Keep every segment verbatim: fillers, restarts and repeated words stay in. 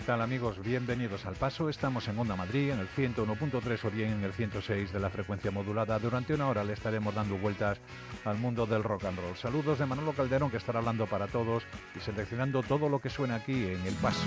tal, amigos? Bienvenidos al Paso. Estamos en Onda Madrid, en el ciento uno punto tres o bien en el ciento seis de la frecuencia modulada. Durante una hora le estaremos dando vueltas al mundo del rock and roll. Saludos de Manolo Calderón, que estará hablando para todos y seleccionando todo lo que suena aquí en El Paso.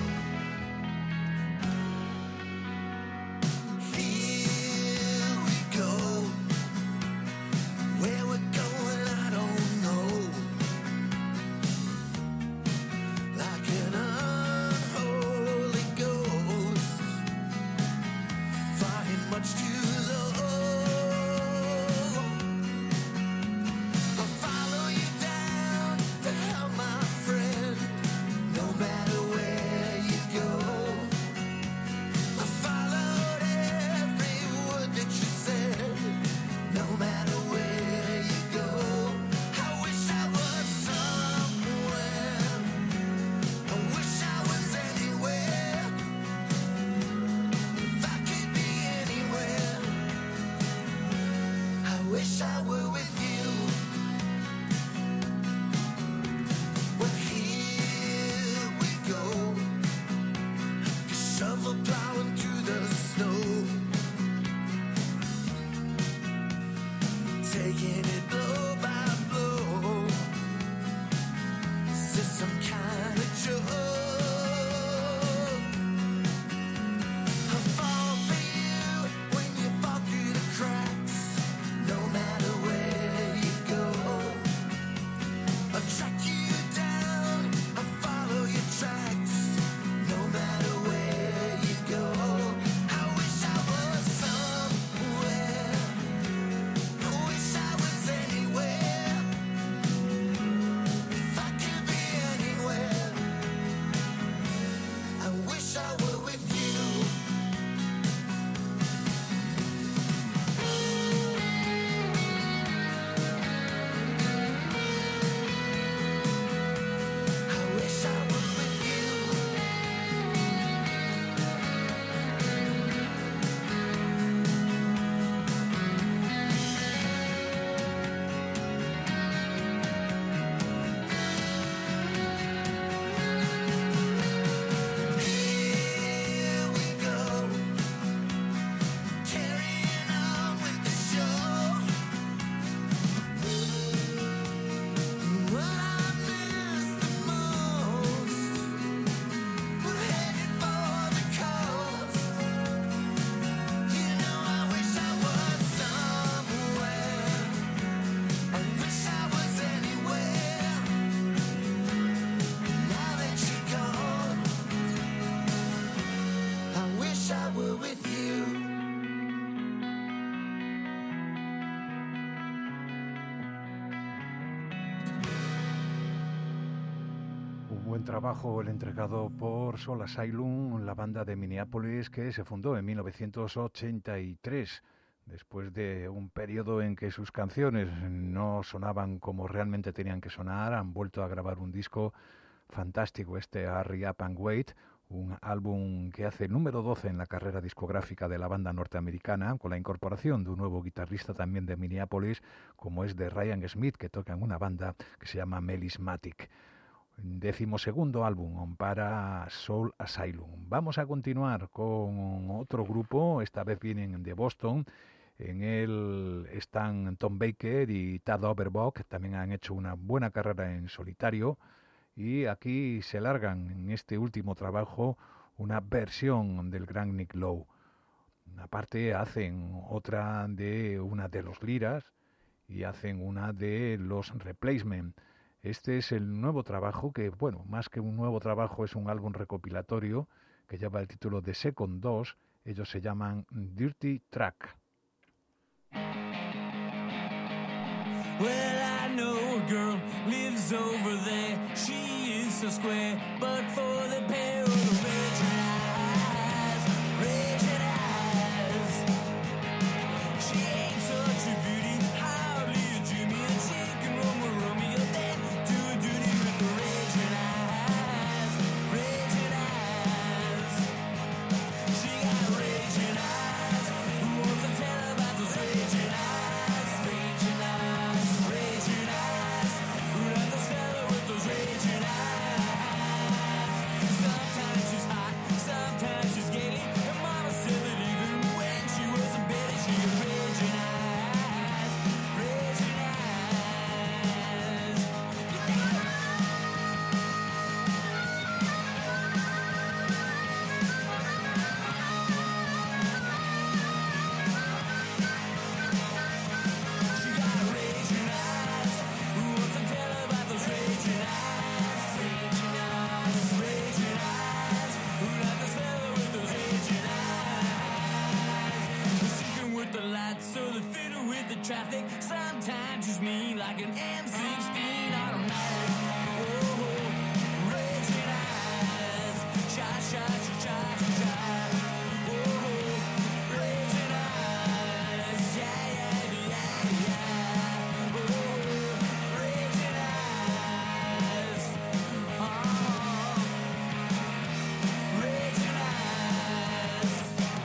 Trabajo el entregado por Soul Asylum, la banda de Minneapolis que se fundó en mil novecientos ochenta y tres, después de un periodo en que sus canciones no sonaban como realmente tenían que sonar. Han vuelto a grabar un disco fantástico, este Hurry Up and Wait, un álbum que hace el número doce en la carrera discográfica de la banda norteamericana, con la incorporación de un nuevo guitarrista también de Minneapolis, como es de Ryan Smith, que toca en una banda que se llama Melismatic. Decimosegundo álbum para Soul Asylum. Vamos a continuar con otro grupo, esta vez vienen de Boston. En él están Tom Baker y Tad Overbock, que también han hecho una buena carrera en solitario, y aquí se largan en este último trabajo una versión del gran Nick Lowe. Aparte hacen otra de una de los Liras y hacen una de los Replacement. Este es el nuevo trabajo que, bueno, más que un nuevo trabajo, es un álbum recopilatorio que lleva el título de Second dos. Ellos se llaman Dirty Track. Well, I know a girl lives over there. She is so square, but for the pair of the raging eyes, raging eyes. She ain't such a beauty, hardly a Jimmy, and she can run with Romeo then do a duty with the raging eyes, raging eyes. She got raging eyes. Who wants to tell about those raging eyes, raging eyes, raging eyes? Who let the fella with those raging eyes? So think sometimes just mean like an M sixteen automatic. Oh, raging eyes, shot, shot, shot, shot, shot. Oh, raging eyes, yeah, yeah, yeah, yeah. Oh, raging eyes, oh, raging eyes.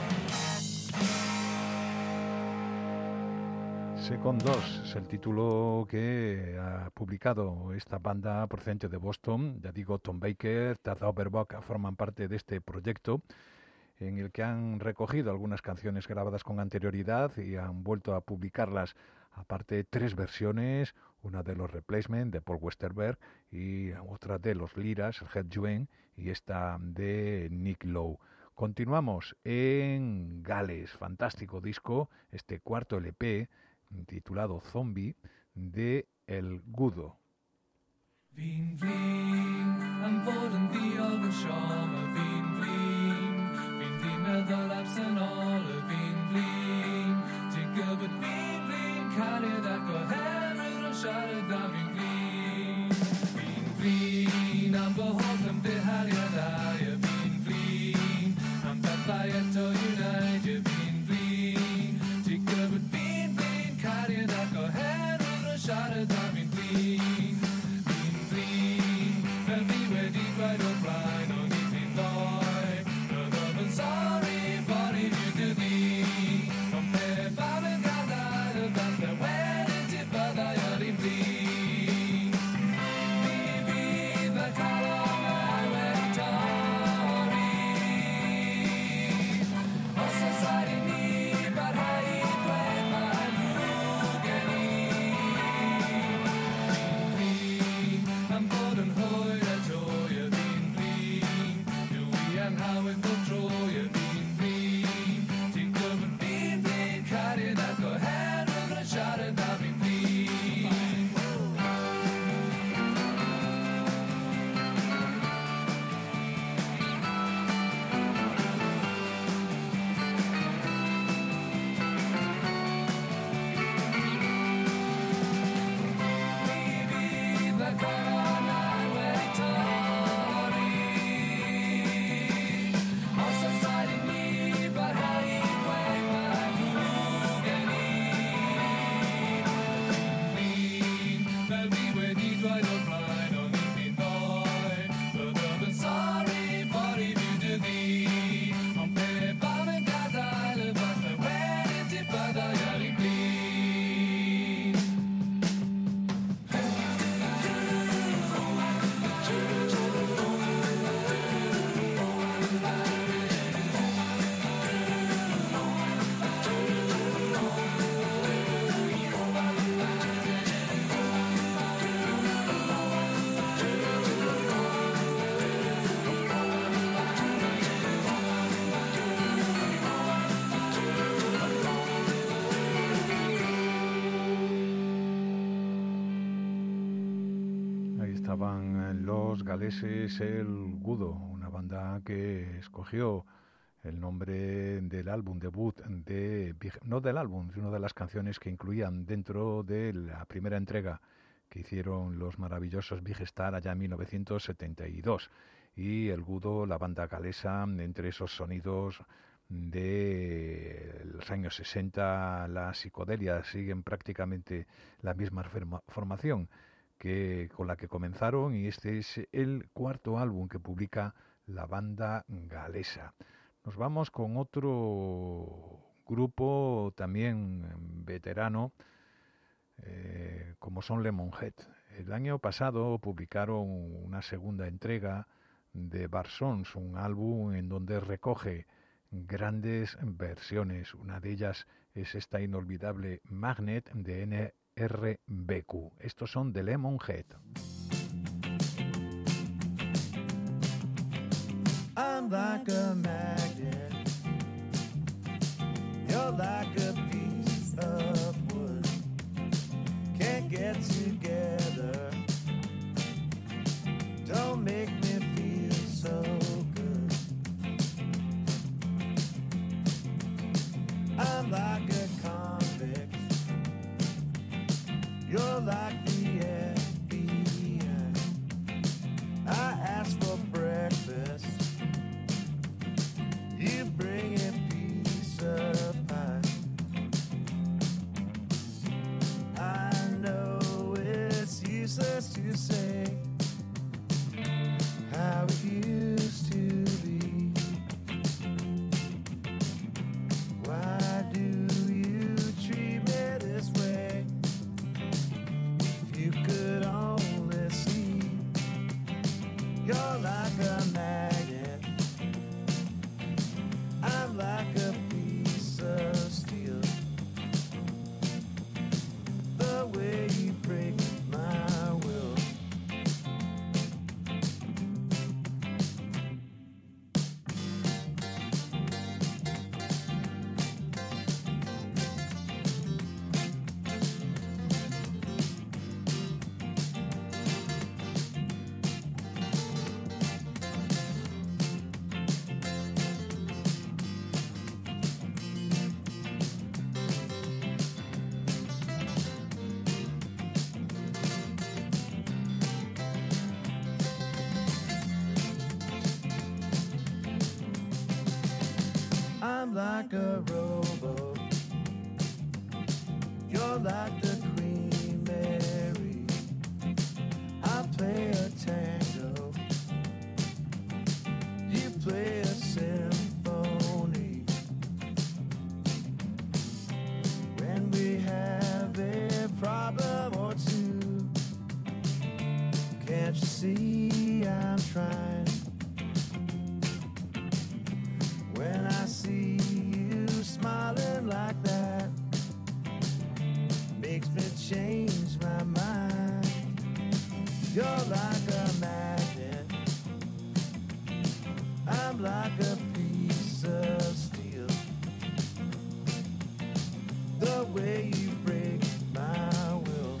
Second dos es el título que ha publicado esta banda procedente de Boston. Ya digo, Tom Baker, Tad Auerbach forman parte de este proyecto en el que han recogido algunas canciones grabadas con anterioridad y han vuelto a publicarlas. Aparte, tres versiones, una de los Replacement de Paul Westerberg y otra de los Liras, el Head Juen, y esta de Nick Lowe. Continuamos en Gales, fantástico disco, este cuarto L P titulado Zombie de El Gudo. Wien vliegen am Boden die Augen schauen, Wien vliegen, Wien vliegen de lapsen alle, Wien vliegen, die Gubert Wien vliegen, kan je dat gå her och schade da Wien vliegen, Wien vliegen am beholden det här jag där, Wien vliegen, am befriet och unite, Wien vliegen, die Gubert Wien vliegen, kan je dat gå her och schade da Wien vliegen. Right or blind or anything boy, but I'm sorry for it you do thee. Compare Babin Gada, the best that went into Bada Yari Blee. Vivi the column I went Tory. Oh, society need, but how you play my Rugani. I'm bored and hoy that joy. How it control you being free. Take up and being free. Carry that go ahead with a shot at that being free. Baby, the color I went to. Galeses El Gudo, una banda que escogió el nombre del álbum debut de, no del álbum, sino de las canciones que incluían dentro de la primera entrega que hicieron los maravillosos Big Star allá en mil novecientos setenta y dos. Y El Gudo, la banda galesa, entre esos sonidos de los años sesenta, la psicodelia, siguen prácticamente la misma formación que con la que comenzaron, y este es el cuarto álbum que publica la banda galesa. Nos vamos con otro grupo también veterano, eh, como son Lemonhead. El año pasado publicaron una segunda entrega de Bar Sons, un álbum en donde recoge grandes versiones. Una de ellas es esta inolvidable Magnet de N R B Q. Estos son de Lemonhead. I'm like a magnet. You're like a piece of wood. Can't get together. Don't make me feel so good. I'm like a convict I'm like a rowboat. You're like the Queen Mary. I play a tango. You play a symphony. When we have a problem or two, can't you see I'm trying? When I see you smiling like that, makes me change my mind. You're like a magnet, I'm like a piece of steel. The way you break my will.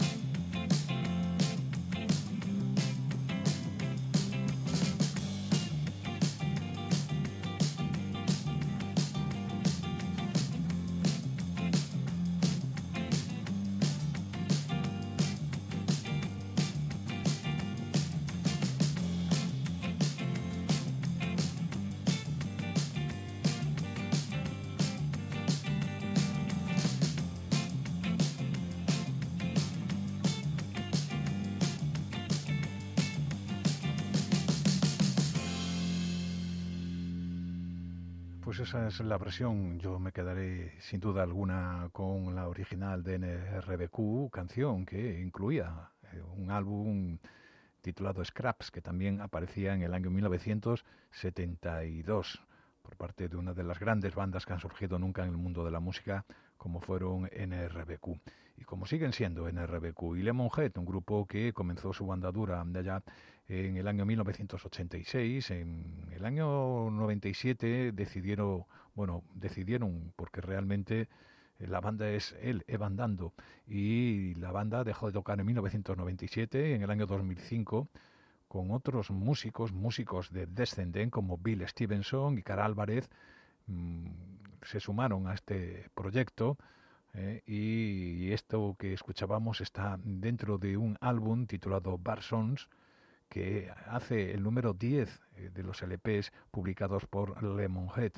Pues esa es la versión. Yo me quedaré sin duda alguna con la original de N R B Q, canción que incluía eh, un álbum titulado Scraps, que también aparecía en el año mil novecientos setenta y dos por parte de una de las grandes bandas que han surgido nunca en el mundo de la música, como fueron N R B Q. Y como siguen siendo N R B Q y Lemonhead, un grupo que comenzó su andadura de allá en el año mil novecientos ochenta y seis. En el año noventa y siete decidieron, bueno, decidieron porque realmente la banda es él, Evan Dando, y la banda dejó de tocar en mil novecientos noventa y siete. En el año dos mil cinco, con otros músicos, músicos de Descendent como Bill Stevenson y Cara Álvarez, mmm, se sumaron a este proyecto. Eh, y esto que escuchábamos está dentro de un álbum titulado Bar Songs, que hace el número diez de los L Pes publicados por Lemonhead,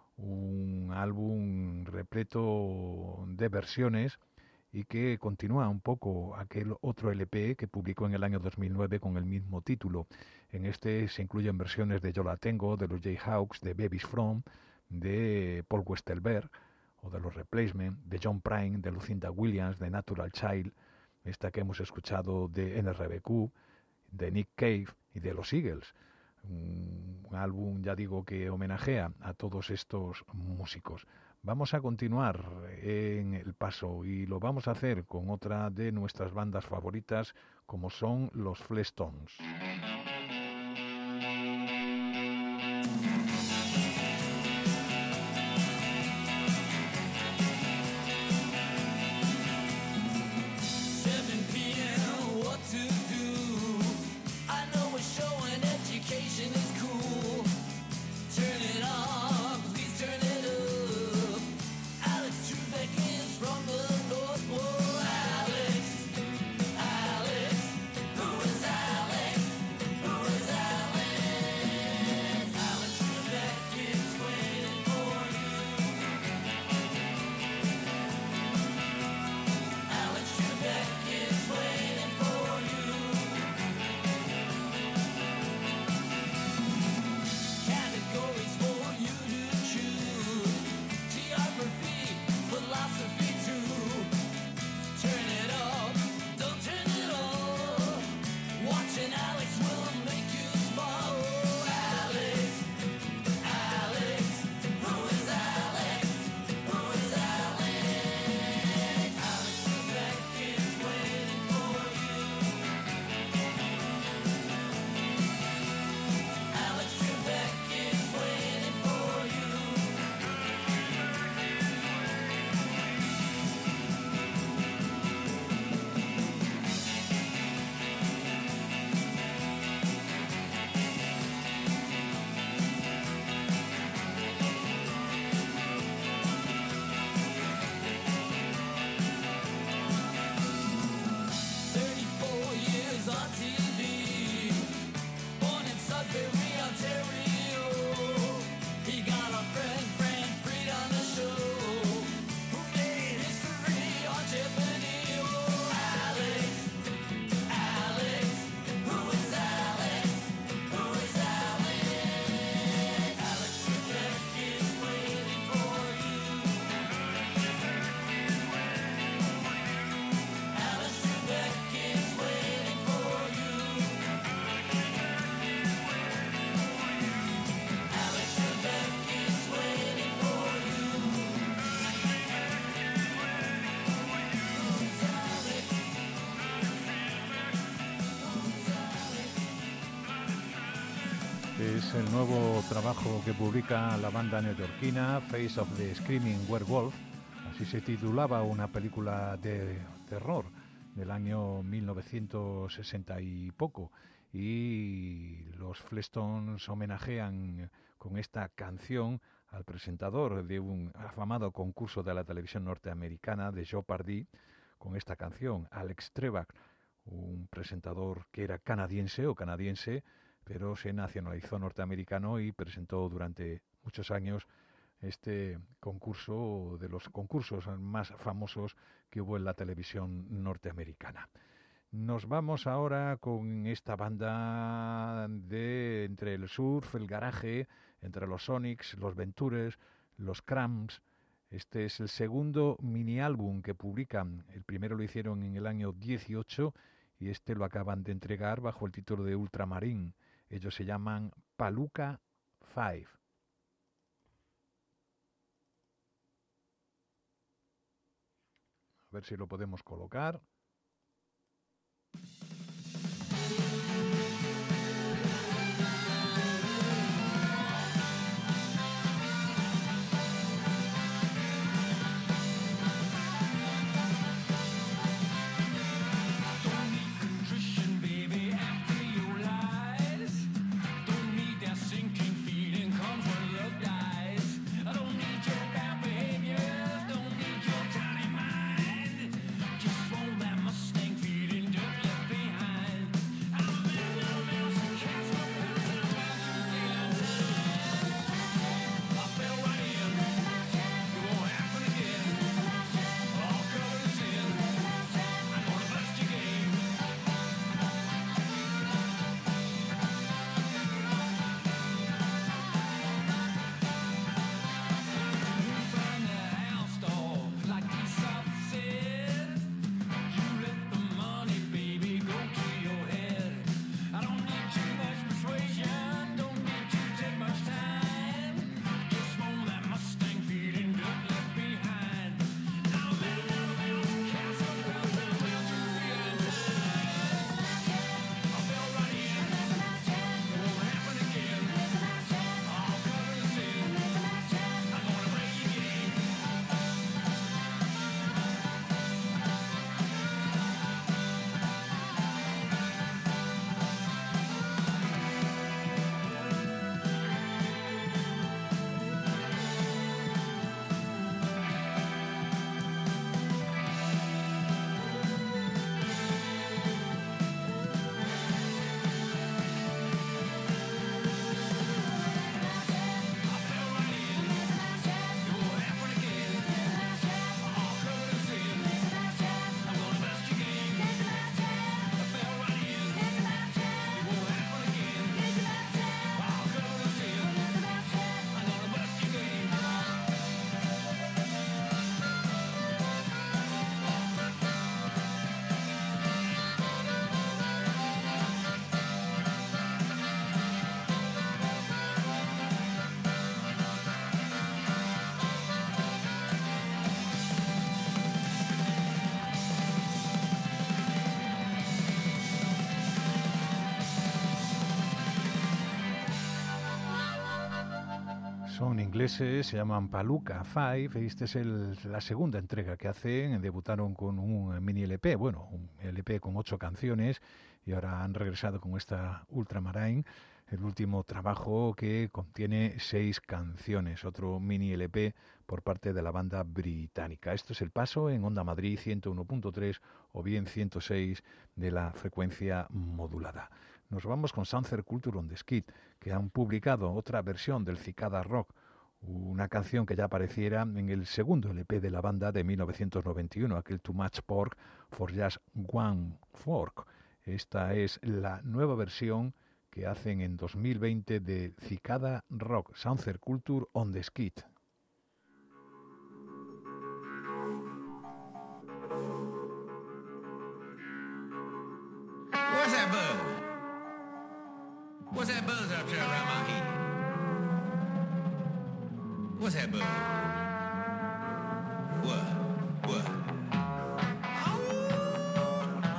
un álbum repleto de versiones y que continúa un poco aquel otro L P que publicó en el año dos mil nueve con el mismo título. En este se incluyen versiones de Yo La Tengo, de los Jayhawks, de Babies From, de Paul Westerberg o de los Replacement, de John Prine, de Lucinda Williams, de Natural Child, esta que hemos escuchado de N R B Q, de Nick Cave y de los Eagles. Un álbum, ya digo, que homenajea a todos estos músicos. Vamos a continuar en el paso y lo vamos a hacer con otra de nuestras bandas favoritas, como son los Flintstones. Alex, who is Alex? es el nuevo trabajo que publica la banda neoyorquina Face of the Screaming Werewolf. Así se titulaba una película de terror del año mil novecientos sesenta y poco. Y los Flintstones homenajean con esta canción al presentador de un afamado concurso de la televisión norteamericana de Jeopardy, con esta canción, Alex Trebek, un presentador que era canadiense o canadiense, pero se nacionalizó norteamericano y presentó durante muchos años este concurso, de los concursos más famosos que hubo en la televisión norteamericana. Nos vamos ahora con esta banda de entre el surf, el garaje, entre los Sonics, los Ventures, los Cramps. Este es el segundo mini álbum que publican. El primero lo hicieron en el año dieciocho y este lo acaban de entregar bajo el título de Ultramarine. Ellos se llaman Palooka Five. A ver si lo podemos colocar. Son ingleses, se llaman Palooka Five, y esta es el, la segunda entrega que hacen. Debutaron con un mini L P, bueno, un L P con ocho canciones, y ahora han regresado con esta Ultramarine, el último trabajo que contiene seis canciones, otro mini L P por parte de la banda británica. Esto es El Paso en Onda Madrid ciento uno punto tres o bien ciento seis de la frecuencia modulada. Nos vamos con Sunset Culture on the Skid, que han publicado otra versión del Cicada Rock, una canción que ya apareciera en el segundo L P de la banda de mil novecientos noventa y uno, aquel Too Much Pork for Just One Fork. Esta es la nueva versión que hacen en dos mil veinte de Cicada Rock, Sunset Culture on the Skid. What's that buzz? What's that buzz up there around my head? What's that buzz? What? What?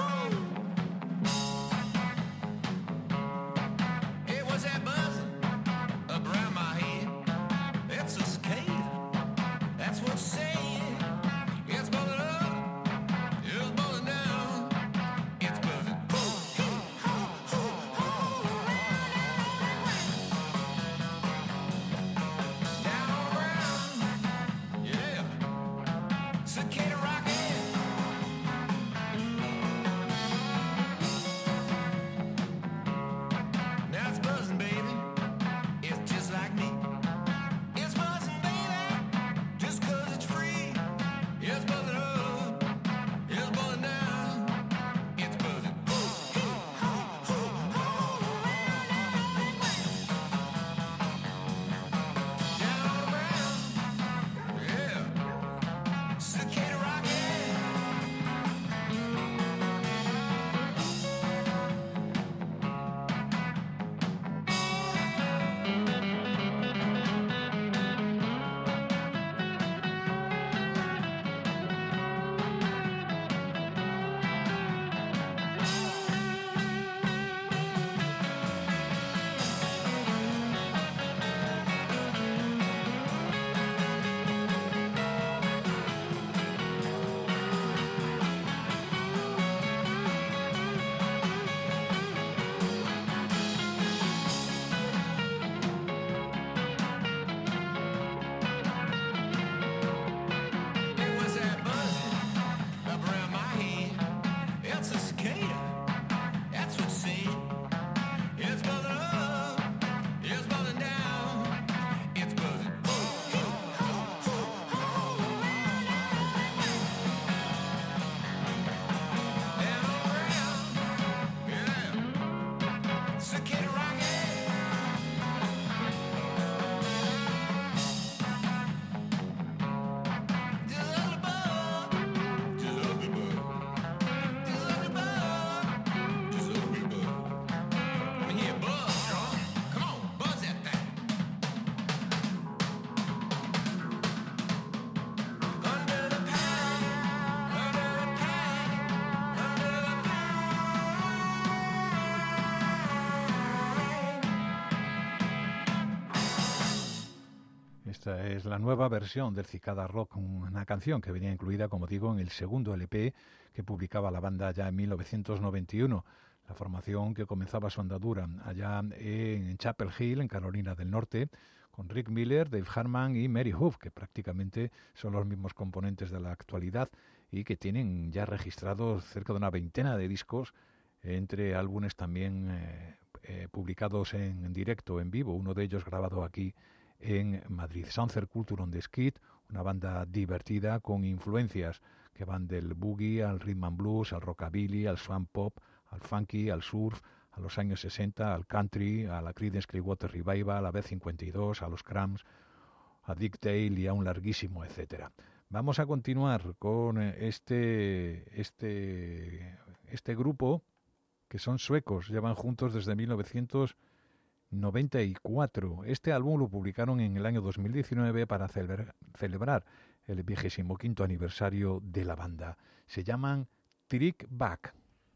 Hey, what's that buzz? es la nueva versión del Cicada Rock, una canción que venía incluida, como digo, en el segundo L P que publicaba la banda ya en mil novecientos noventa y uno. La formación que comenzaba su andadura allá en Chapel Hill, en Carolina del Norte, con Rick Miller, Dave Harman y Mary Huff, que prácticamente son los mismos componentes de la actualidad y que tienen ya registrados cerca de una veintena de discos, entre álbumes también eh, eh, publicados en, en directo, en vivo, uno de ellos grabado aquí en Madrid. Sunset Culture on the Skid, una banda divertida con influencias que van del boogie al rhythm and blues, al rockabilly, al swamp pop, al funky, al surf, a los años sesenta, al country, a la Creedence Clearwater Revival, a B cincuenta y dos, a los Cramps, a Dick Dale y a un larguísimo etcétera. Vamos a continuar con este, este, este grupo, que son suecos, llevan juntos desde mil novecientos noventa y cuatro. Este álbum lo publicaron en el año dos mil diecinueve para celebrar, celebrar el vigésimo quinto aniversario de la banda. Se llaman Trick Back.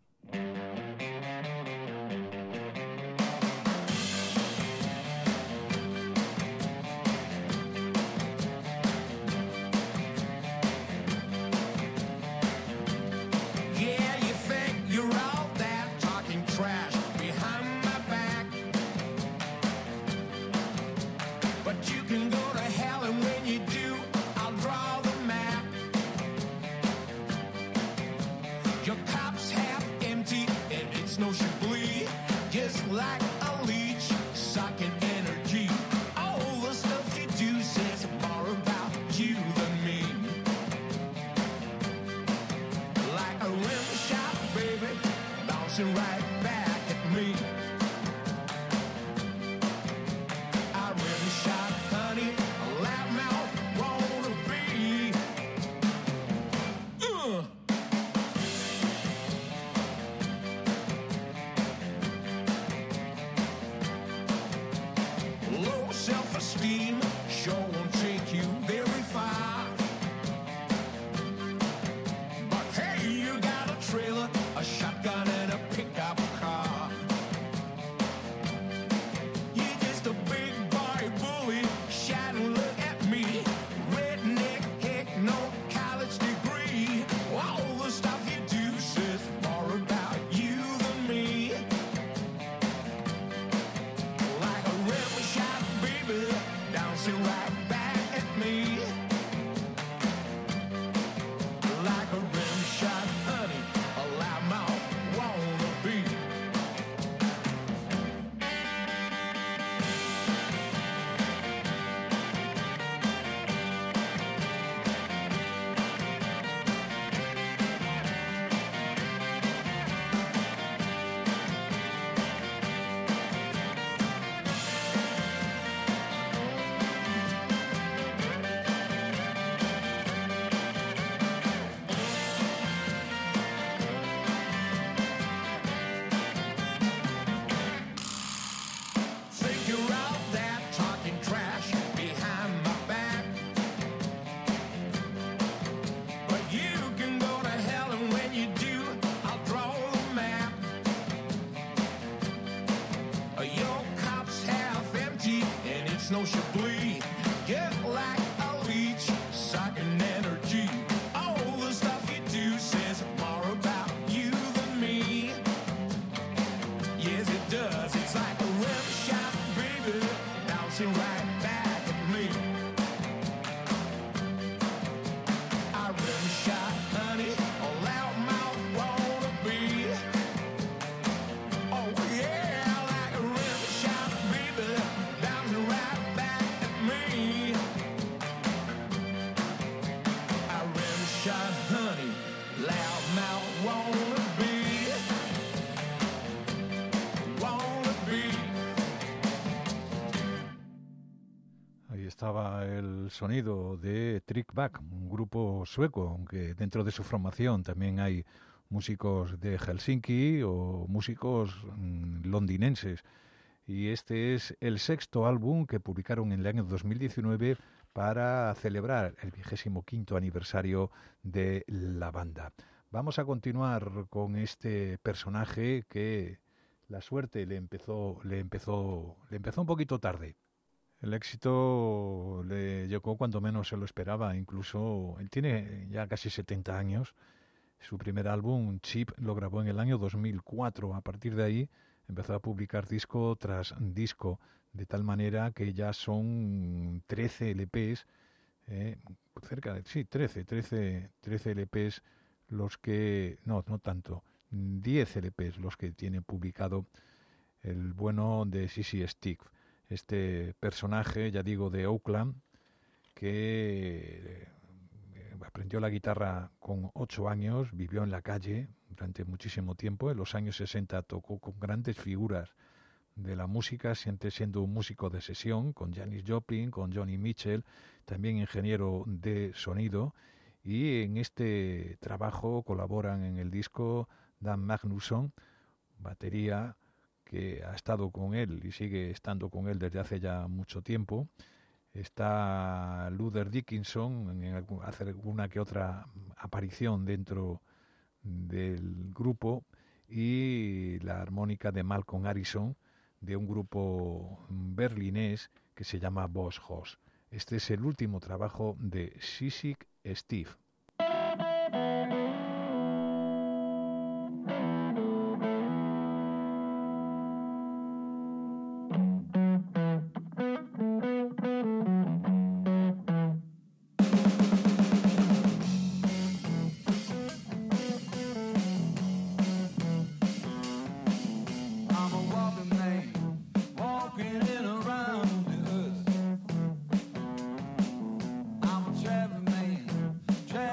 Estaba el sonido de Trick Back, un grupo sueco, aunque dentro de su formación también hay músicos de Helsinki o músicos mmm, londinenses. Y este es el sexto álbum que publicaron en el año dos mil diecinueve para celebrar el vigésimo quinto aniversario de la banda. Vamos a continuar con este personaje que la suerte le empezó, le empezó, le empezó un poquito tarde. El éxito le llegó cuando menos se lo esperaba. Incluso él tiene ya casi setenta años. Su primer álbum, Chip, lo grabó en el año dos mil cuatro. A partir de ahí empezó a publicar disco tras disco, de tal manera que ya son trece L Pes, eh, cerca de, sí, trece, trece, trece L Pes los que, no, no tanto, diez L Pes los que tiene publicado el bueno de Sissy Stick, este personaje, ya digo, de Oakland, que aprendió la guitarra con ocho años, vivió en la calle durante muchísimo tiempo. En los años sesenta tocó con grandes figuras de la música, siempre siendo un músico de sesión, con Janis Joplin, con Johnny Mitchell, también ingeniero de sonido. Y en este trabajo colaboran en el disco Dan Magnusson, batería, que ha estado con él y sigue estando con él desde hace ya mucho tiempo. Está Luther Dickinson, en algún, hace alguna que otra aparición dentro del grupo, y la armónica de Malcolm Harrison, de un grupo berlinés que se llama Boss Hoss. Este es el último trabajo de Sissy Steve. Traveling man,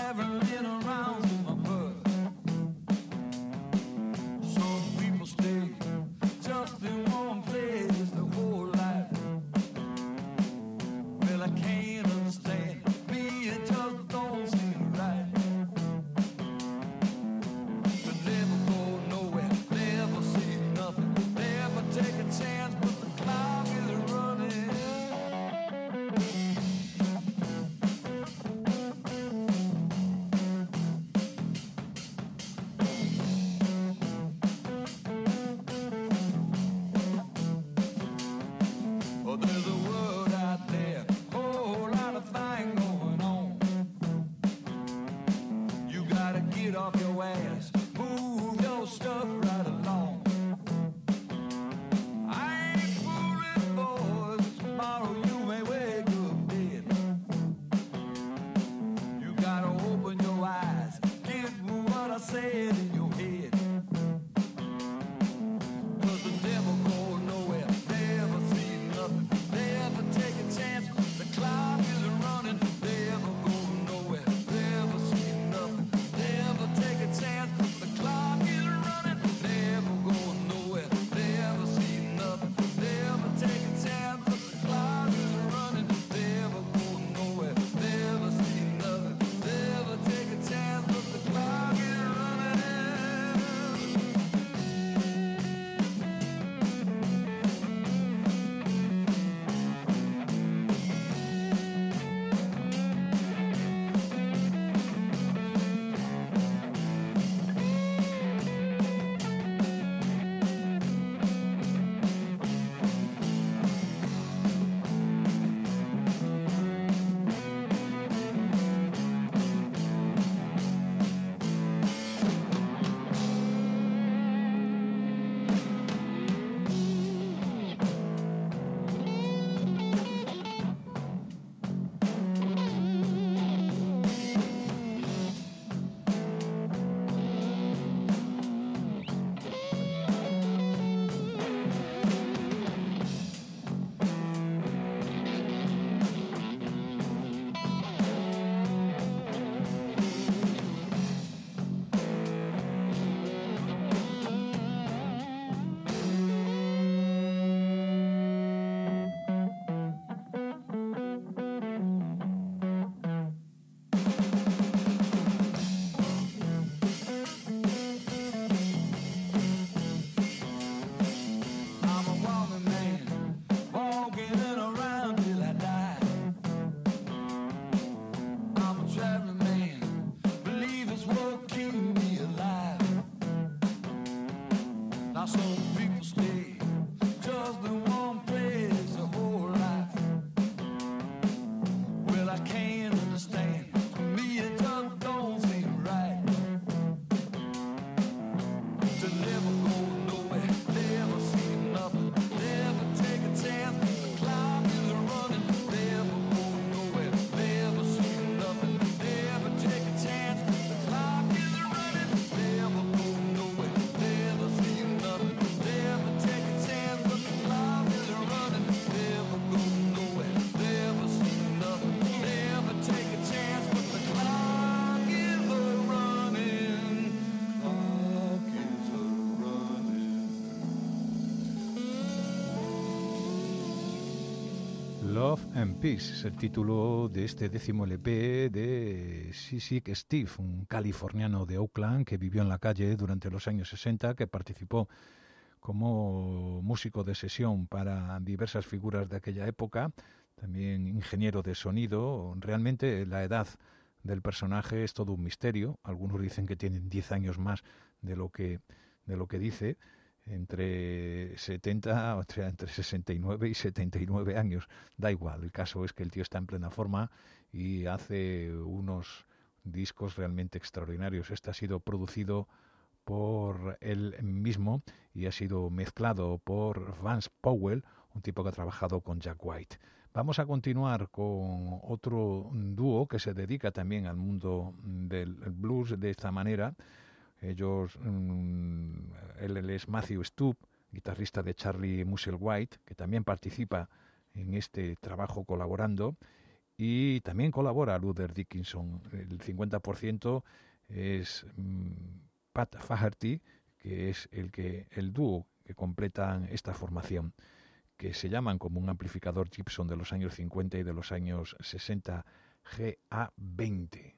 Love and Peace es el título de este décimo L P de Seasick Steve, un californiano de Oakland que vivió en la calle durante los años sesenta, que participó como músico de sesión para diversas figuras de aquella época, también ingeniero de sonido. Realmente la edad del personaje es todo un misterio. Algunos dicen que tienen diez años más de lo que, de lo que dice, entre setenta, o sea, entre sesenta y nueve y setenta y nueve años. Da igual, el caso es que el tío está en plena forma y hace unos discos realmente extraordinarios. Este ha sido producido por él mismo y ha sido mezclado por Vance Powell, un tipo que ha trabajado con Jack White. Vamos a continuar con otro dúo que se dedica también al mundo del blues de esta manera. Ellos, mmm, él, él es Matthew Stoop, guitarrista de Charlie Musselwhite, que también participa en este trabajo colaborando, y también colabora Luther Dickinson. El cincuenta por ciento es mmm, Pat Faherty, que es el, que, el dúo que completan esta formación, que se llaman como un amplificador Gibson de los años cincuenta y de los años sesenta, G A veinte.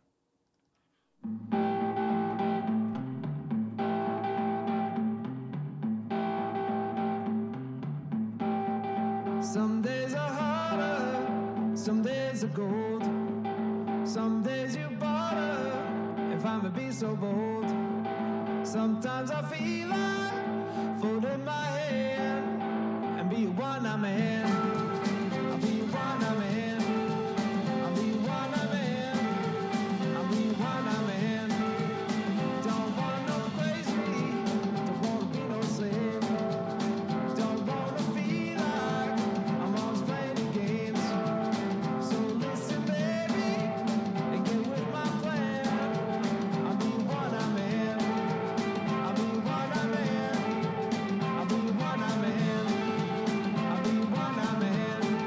Some days are harder, some days are gold. Some days you border, if I may be so bold. Sometimes I feel like folding my hand and be a one-night man. I'll be a one-night man. I'll be a one-night man. I'll be a one-night man. Don't want no crazy, don't wanna be no slave. Don't wanna feel like I'm always playing the games. So listen, baby, and get with my plan. I'll be a one-night man. I'll be a one-night man. I'll be a one-night man. I'll be a one-night man.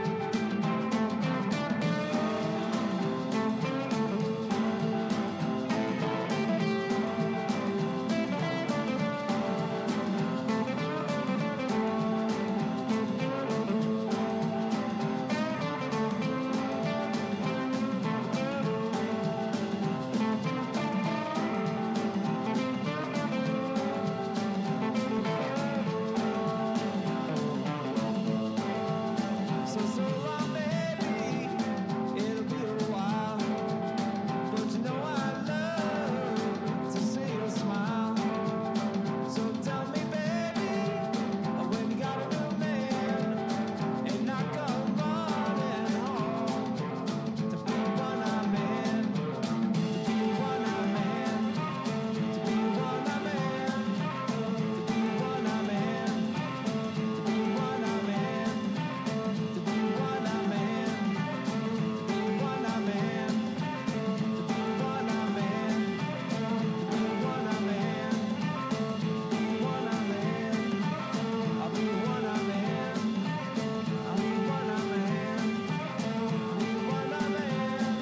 So, so long, baby, it'll be a while. But you know I love to see your smile. So tell me, baby, when you got a new man, and I come running home to be one-night man, to be one-night man, to be one-night man, to be one-night man, to be one-night man. To be one-night man, to be one-night man, to be one-night man, to be one-night man, to be one-night man. I'll be one-night man, I'll be one-night man, I'll be one-night man.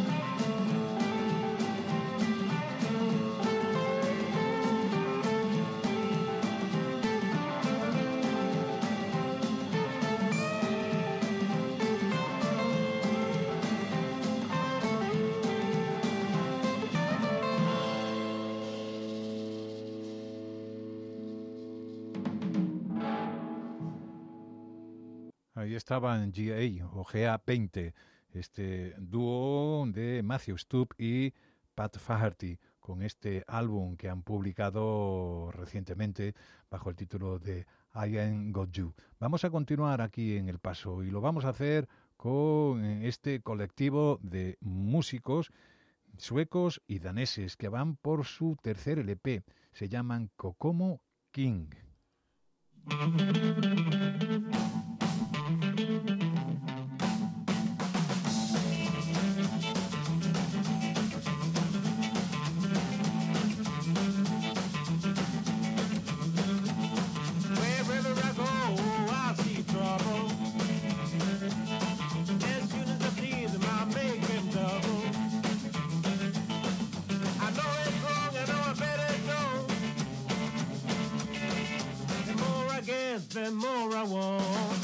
Ahí estaban G A o G A veinte, este dúo de Matthew Stoop y Pat Faherty, con este álbum que han publicado recientemente bajo el título de I Ain't Got You. Vamos a continuar aquí en El Paso y lo vamos a hacer con este colectivo de músicos suecos y daneses que van por su tercer L P. Se llaman Kokomo King. Wherever I go, I see trouble. As soon as I see them, I make them double. I know it's wrong, I know I better go. The more I get, the more I want.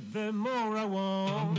get, the more I want.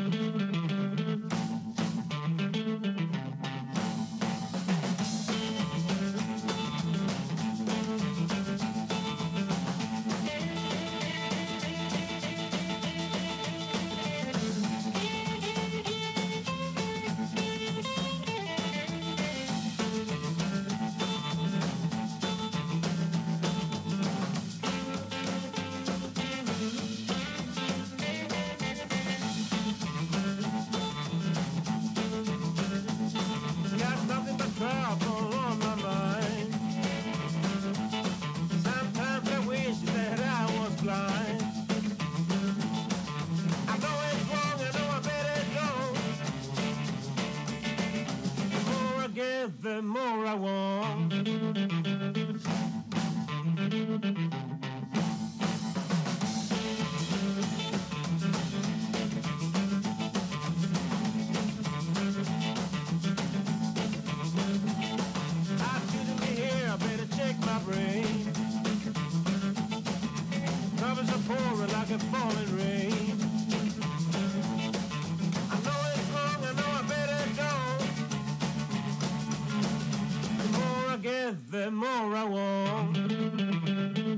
Got nothing but trouble on my mind. Sometimes I wish that I was blind. I know it's wrong, I know I better go. The more I get, the more I want. I shouldn't be here, I better check my brain. Covers are pouring like a falling rain. I know it's wrong, I know I better go. The more I get, the more I want.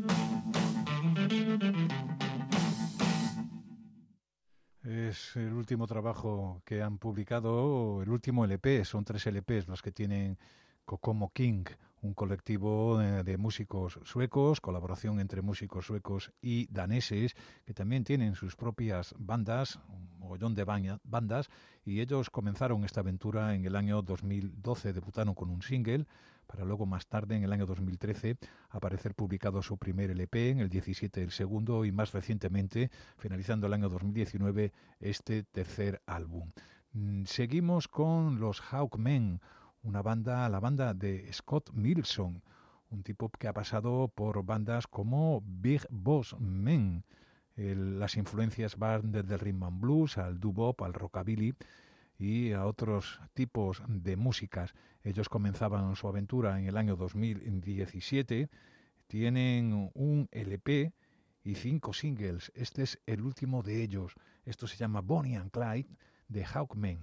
Es el último trabajo que han publicado, el último L P, son tres L Ps los que tienen Kokomo King, un colectivo de, de músicos suecos, colaboración entre músicos suecos y daneses, que también tienen sus propias bandas, un mogollón de baña- bandas, y ellos comenzaron esta aventura en el año dos mil doce, debutaron con un single, para luego más tarde, en el año dos mil trece, aparecer publicado su primer L P, en el diecisiete el segundo, y más recientemente, finalizando el año dos mil diecinueve, este tercer álbum. Mm, Seguimos con los Hawkmen, una banda, la banda de Scott Milson, un tipo que ha pasado por bandas como Big Boss Men. El- las influencias van desde el rhythm and blues al doo-wop, al rockabilly y a otros tipos de músicas. Ellos comenzaban su aventura en el año dos mil diecisiete, tienen un L P y cinco singles. Este es el último de ellos. Esto se llama Bonnie and Clyde de Hawkmen.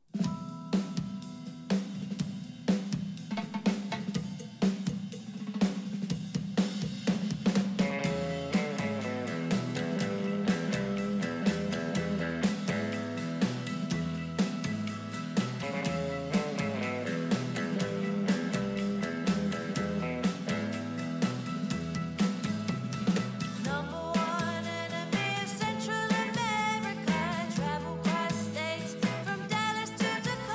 Number one enemy of Central America. Travel across states from Dallas to Dakota.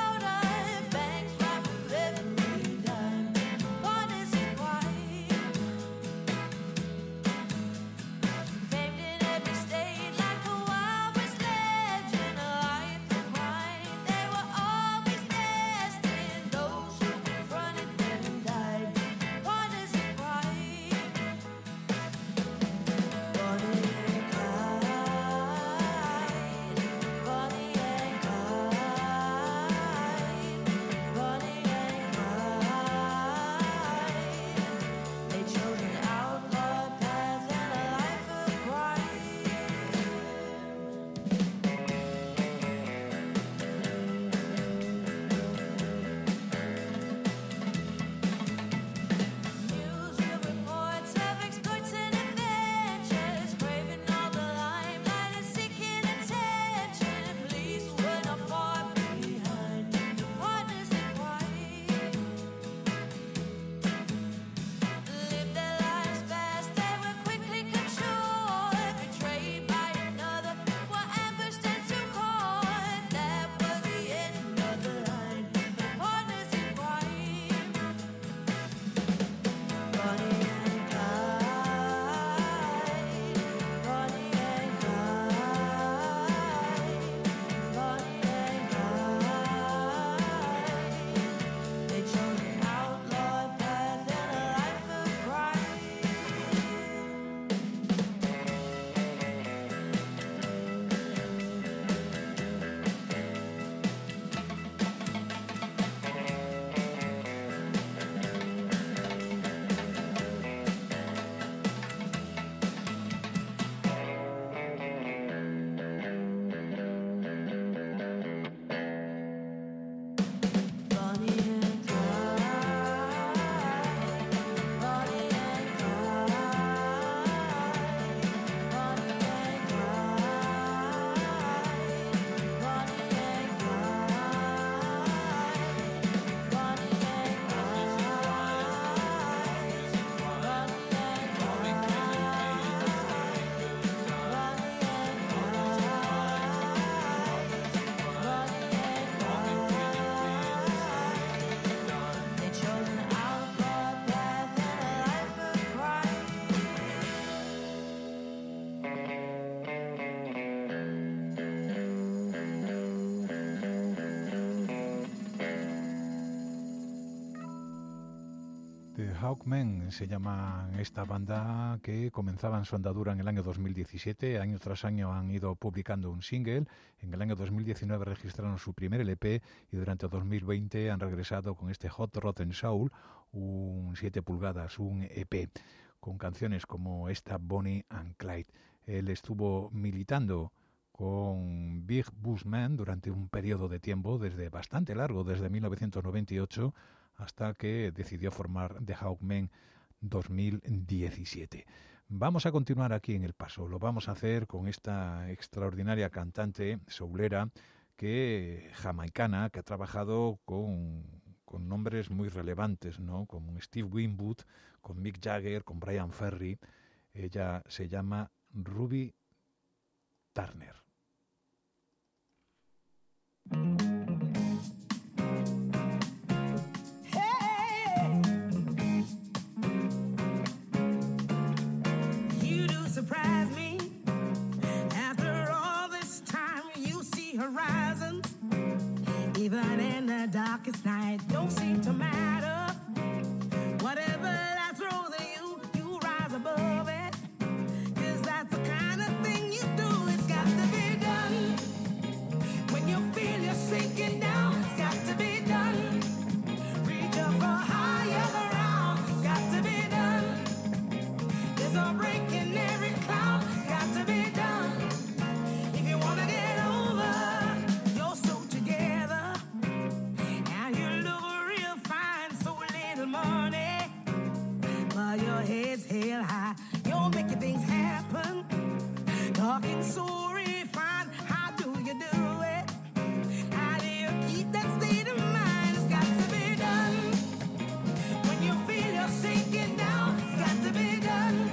Hawkmen se llama esta banda, que comenzaban su andadura en el año dos mil diecisiete. Año tras año han ido publicando un single. En el año dos mil diecinueve registraron su primer L P y durante dos mil veinte han regresado con este Hot Rotten Soul, un siete pulgadas, un E P, con canciones como esta Bonnie and Clyde. Él estuvo militando con Big Bus Man durante un periodo de tiempo desde bastante largo, desde mil novecientos noventa y ocho hasta que decidió formar The Hawkmen dos mil diecisiete. Vamos a continuar aquí en El Paso. Lo vamos a hacer con esta extraordinaria cantante soulera, que jamaicana, que ha trabajado con, con nombres muy relevantes, ¿no? Con Steve Winwood, con Mick Jagger, con Brian Ferry. Ella se llama Ruby Turner. Surprise me. After all this time, you see horizons. Even in the darkest night, don't seem to matter. Whatever life throws at you, you rise above it. 'Cause that's the kind of thing you do. It's got to be done. When you feel you're sinking down, it's got to be done. Reach up for higher ground. It's got to be done. There's a break in every cloud, got to be done. If you wanna get over your soul together, and you look real fine, so little money, but your head's held high, you're making things happen. Talking so refined, how do you do it? How do you keep that state of mind? It's got to be done. When you feel you're sinking down, it's got to be done.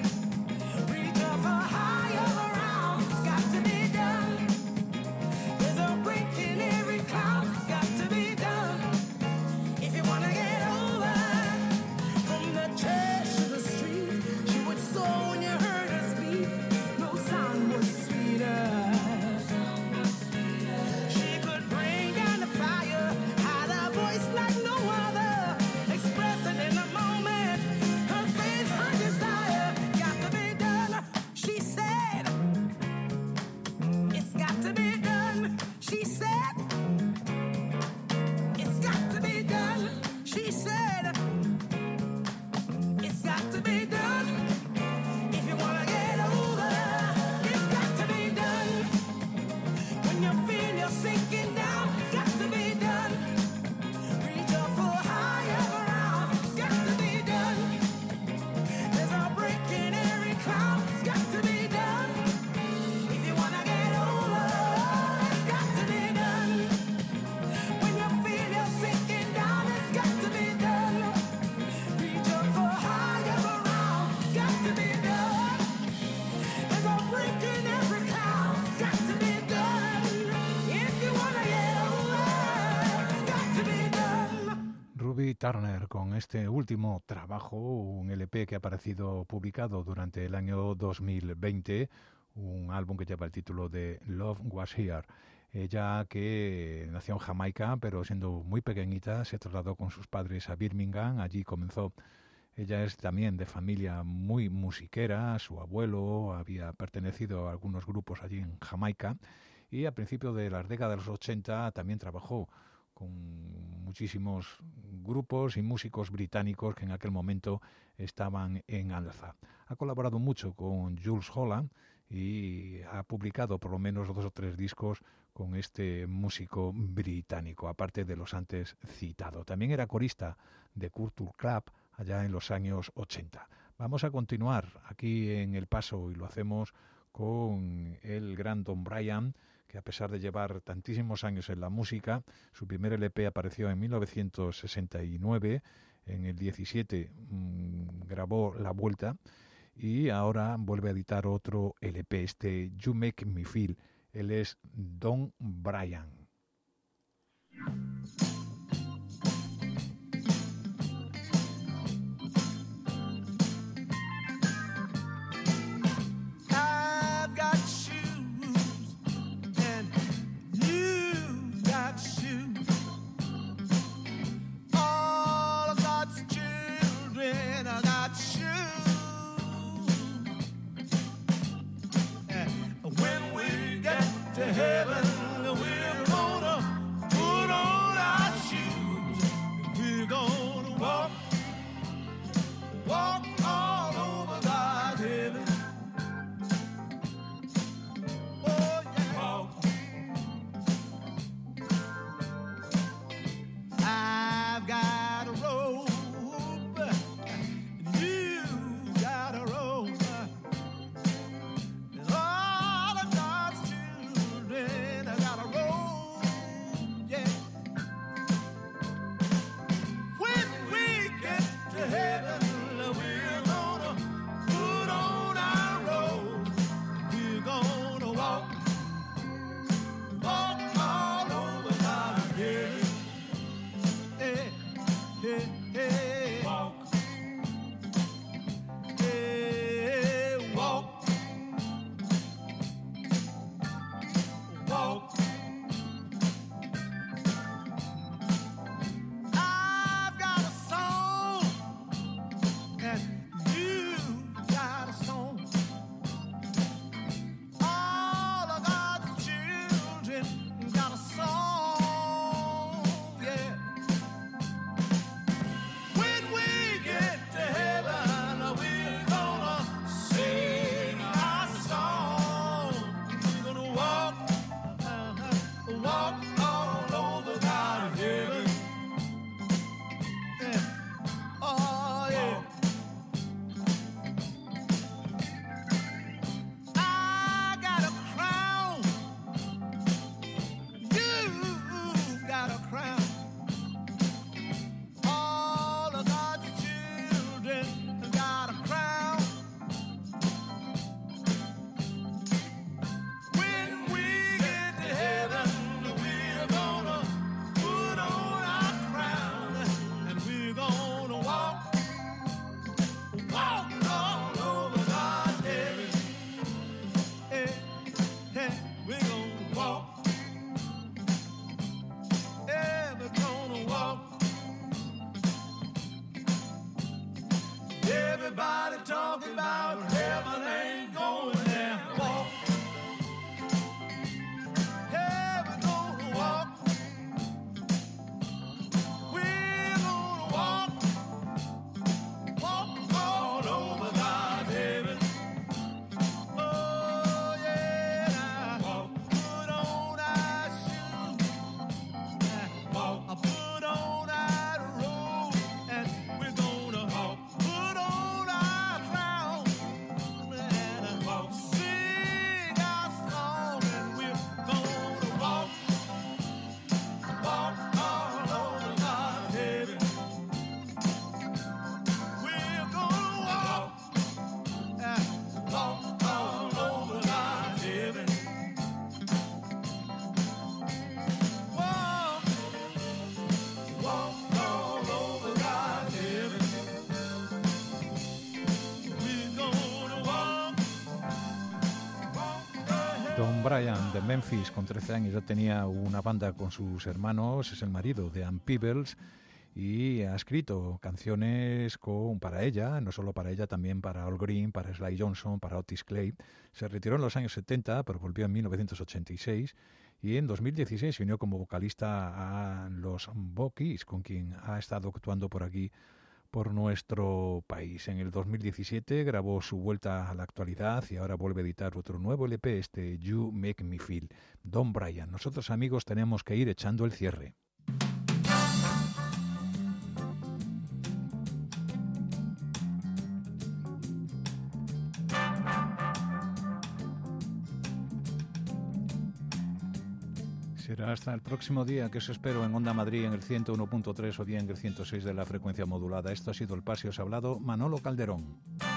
Turner, con este último trabajo, un L P que ha aparecido publicado durante el año dos mil veinte, un álbum que lleva el título de Love Was Here. Ella, que nació en Jamaica, pero siendo muy pequeñita, se trasladó con sus padres a Birmingham. Allí comenzó. Ella es también de familia muy musiquera. Su abuelo había pertenecido a algunos grupos allí en Jamaica y a principios de las décadas de los ochenta también trabajó con muchísimos grupos y músicos británicos que en aquel momento estaban en alza. Ha colaborado mucho con Jools Holland y ha publicado por lo menos dos o tres discos con este músico británico, aparte de los antes citados. También era corista de Culture Club allá en los años ochenta. Vamos a continuar aquí en El Paso y lo hacemos con el gran Don Brian, que a pesar de llevar tantísimos años en la música, su primer L P apareció en mil novecientos sesenta y nueve, en el diecisiete mmm, grabó La Vuelta y ahora vuelve a editar otro L P, este You Make Me Feel. Él es Don Brian. Bryan de Memphis, con trece años ya tenía una banda con sus hermanos, es el marido de Ann Peebles y ha escrito canciones con, para ella, no solo para ella, también para Al Green, para Sly Johnson, para Otis Clay. Se retiró en los años setenta, pero volvió en mil novecientos ochenta y seis y en dos mil dieciséis se unió como vocalista a los Bookies, con quien ha estado actuando por aquí, por nuestro país. En el dos mil diecisiete grabó su vuelta a la actualidad y ahora vuelve a editar otro nuevo L P, este You Make Me Feel. Don Bryan. Nosotros, amigos, tenemos que ir echando el cierre. Será hasta el próximo día, que os espero en Onda Madrid en el ciento uno punto tres o bien en el ciento seis de la frecuencia modulada. Esto ha sido El Paseo, os ha hablado Manolo Calderón.